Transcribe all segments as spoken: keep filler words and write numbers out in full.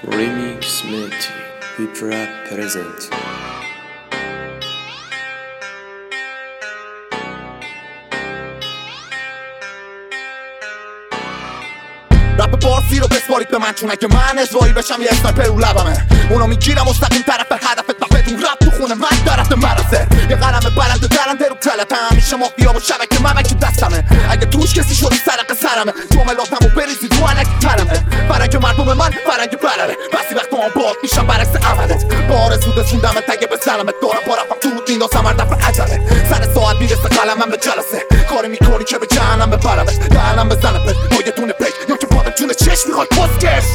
Remix Meti Hip Rap present. رپ بارسی رو بسپارید به من، چون اگه من اجرایی بشم یه اسنایپر رو لبمه. اونو میگیرم مستقیم طرف هدفت و بدون رپ تو خونه من طرف مرسه. یه قلم بلند درنده رو تلتم، میشه مافیا و شبکه ممکی دستمه. اگه توش کسی شدی سرق سرمه، جملاتمو بریزید رو علکی ترمه. فرنگ مردم من فرنگ بلره، بسی وقت هم باد میشم برعکس عملت. بار زود سوندم تگه به سلمت، دارم با رفم تو رود میندازم هر دفعه عجله. سر ساعت میرسه قلمم به جلسه، کاری میکنی که به جهنم ببرمت. دهنم بزنمت با یه دونه پیک یا که بادم چونه چشم میخواد پسکش.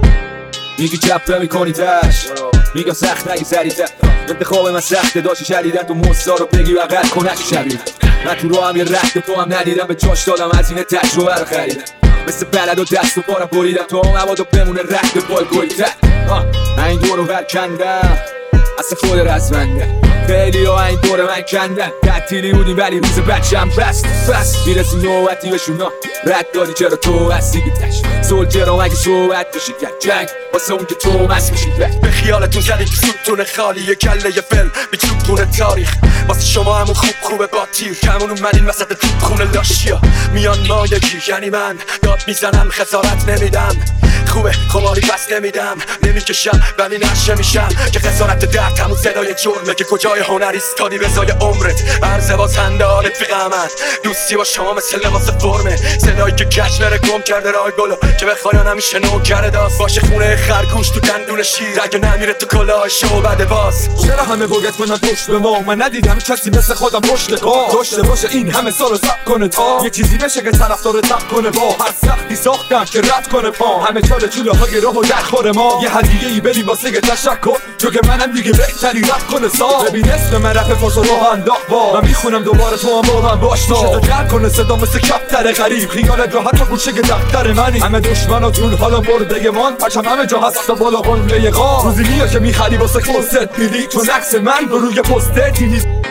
میگی چپ میکنی تش، میگم سخت نگی سریعتر. انتخاب من سخته، داشتی شدیدن تو مستا رو بگی و قد کنش شبیه. من تو رو هم یه رد تو هم ندیدم، به چاش دادم از این تجربه رو خریدم. مثل بلد و دست و پارم بریدم تو هم مبادا بمونه رد پای گویتر. من این دور رو برکندم، اصلا خود رزمنده. خیلی ها این دور من کندن، تعطیلی بودیم ولی روز بچم بست بست. میرسیم نوبتی بهشون ها، رد دادی چرا تو هستی گتش. سولجرام اگه صحبت بشید یک جنگ واسه اون که تو مست میشید. به خیالتون زدید که سوتون خالی یه کله یه فیلم میچوبتون تاریخ. واسه شما همون خوب خوبه با تیر کمون اومدین وسط توپ خونه لاشیا. میان ما یکی یعنی من داد میزنم خسارت نمیدم. خوبه خماری پس نمیدم، نمیکشم ولی نشه میشم. که خسارت درد همون صدای جرمه که کجای هنر ایستادی بزای عمرت. عرض باز هندانت فی قامت، دوستی با شما مثل لباس فرمه. صدایی که کش بره گم کرده رای گلو، که بخواین همیشه نوکر داست. باشه خونه خرگوش تو دندون شیر، اگه نمیره تو کلاه شو بده باز. چرا همه بوگت کنن پشت به ما؟ من ندیدم کسی مثل خودم پشت کار داشته باشه این همه سال رو زب کنه تا یه چیزی بشه که طرفدار تب کنه. با هر سختی ساختم که رد کنه پا، همه چاله چوله های راه و در خوره ما. یه هدیه ای بدیم واسه تشکر، چون که منم دیگه بهتری رد کنه سا. ببین اسم من رپ فارس رو انداخت با من میخونم دوباره تو هم با من باش تا میشه تو جر کنه صدا مثل کفتر غریب. خیالت راحت و گوشه که دفتر منی. همه دشمناتون حالا برده من، پرچم همه جا هست تا بالا قله قا. روزی میاد که میخری واسه خودت میدی، چون عکس من رو روی پستت نیست.